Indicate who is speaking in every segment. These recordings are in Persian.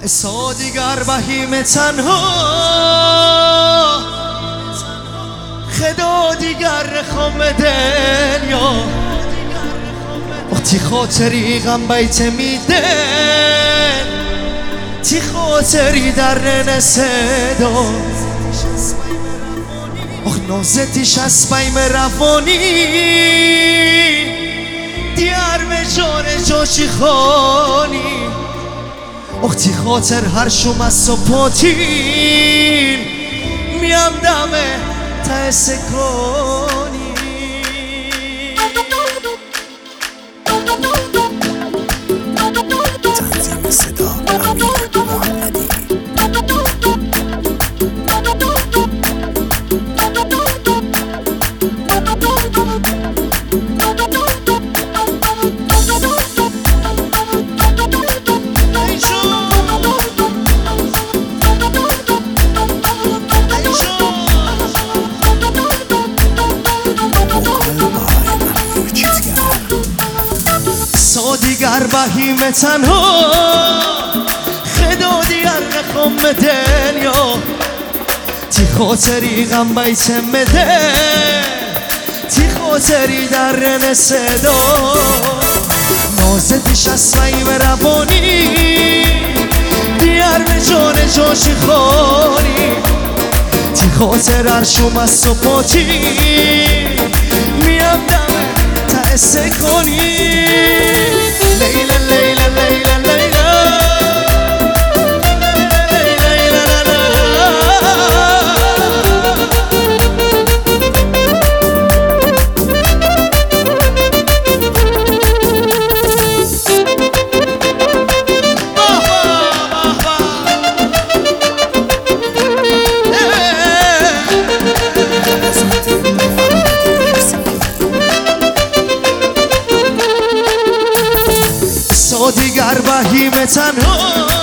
Speaker 1: سا دیگر بهیم تنها خدا دیگر رخم دنیا وقتی خاطری غم بیت میدن تی خاطری در نسدا اخ نازتیش از پیم روانی دیار به جان جاشی خانی اختی خاطر هر شوم از صبحاتین میم دمه ته سکانی
Speaker 2: تنظیم صدا امیر محمدی.
Speaker 1: دیگر بهیم تنها خدا دیگر رخم دنیا تی خاطری غم بیت مده تی خاطری در نسدا نازتیش از سیم روانی دیار به جان جاشی خانی تی خاطر هرشوم از صبحاتی میم دمه ته سکانی لیلا لیلا لیلا لیلا دیگر بهیم تنها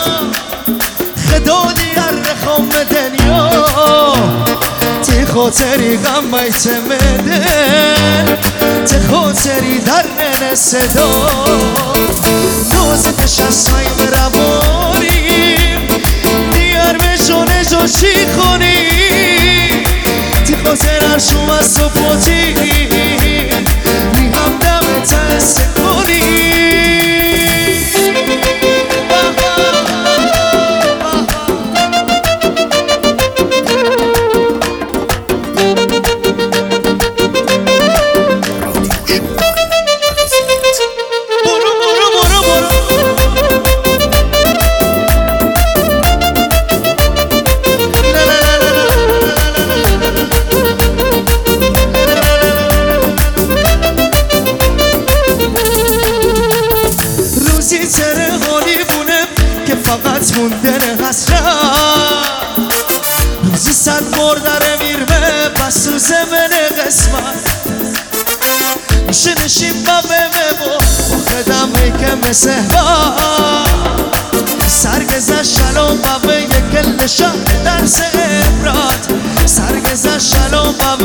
Speaker 1: خدا دیگر رخم دنیا تی خاطری غم بیت مدن تی خاطری در نسدا نازتش از سیم روانی دیگر به جان جاشی خونی تی خاطر هرشوم از صبحاتی می هم دم ته سکونی فقط موندن حسرت روزی صد مردر میرمه بس تو زمن قسمت میشه نشیم با بمه و خدم که مثل سرگزه شلوم با یک کلشان درس ابراد سرگزه شلوم با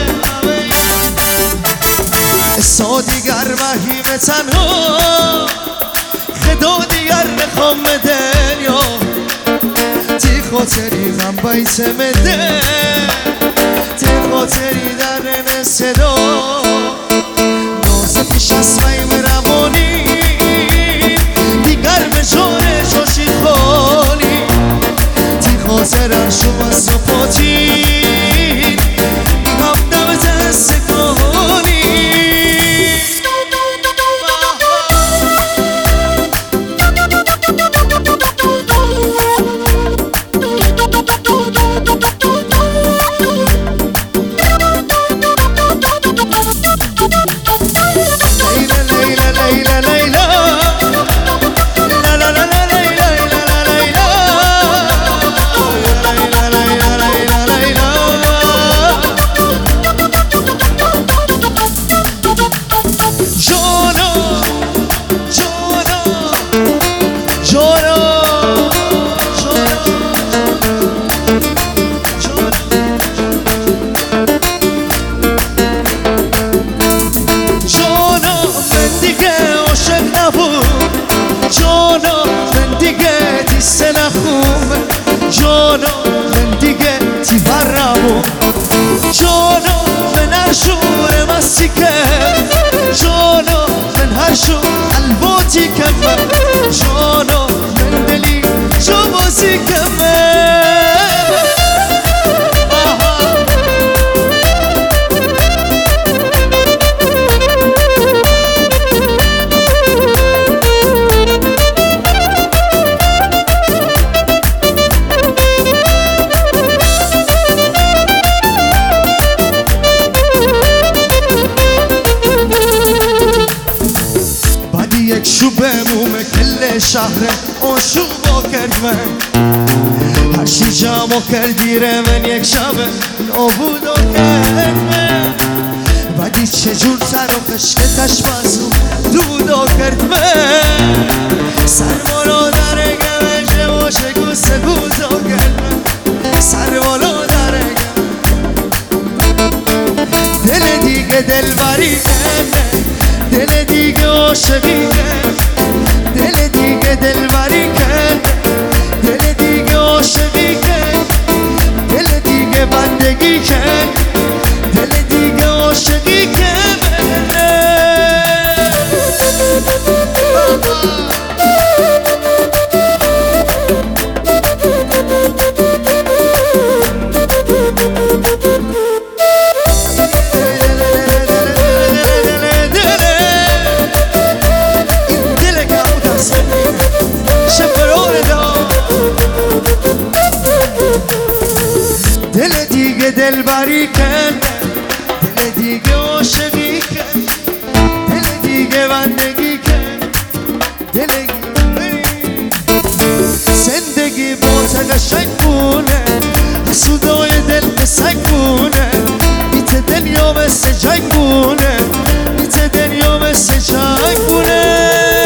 Speaker 1: سا دیگر بهیم تنها خدا دیگر رخم دنیا تی خاطری غم بیت مده تی خاطری در نسدا نازتیش از سیم روانی دیگر به جان جاشی خانی تی خاطر هرشوم از صبحاتی هم دم ته سکانی عاشق با کرد من هرچی جمع کردیره من یک شب نابود و کرد من بدی چجور سر و خشکتش بازو دودو کرد من سرمالو در گمشه و شگو سگوزو کرد من سرمالو در دل دیگه دل بری کنه دل دیگه عاشقی کنه دل دیگه دل بری کنه دل دیگه عاشقی کنه دل دیگه بندگی کنه دل دیگه عاشقی کنه دل دیگه دل بری کن دل دیگه عاشقی کن دل دیگه بندگی کن دل دیگه زندگی با قشنگ بونه حسودای دل پسنگ بونه بیت دنیا مثل جنگ بونه بیت دنیا مثل جنگ بونه